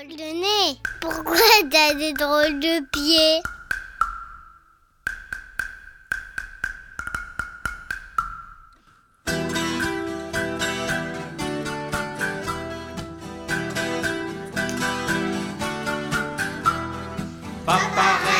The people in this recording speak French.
drôle de nez? Pourquoi t'as des drôles de pieds? Papa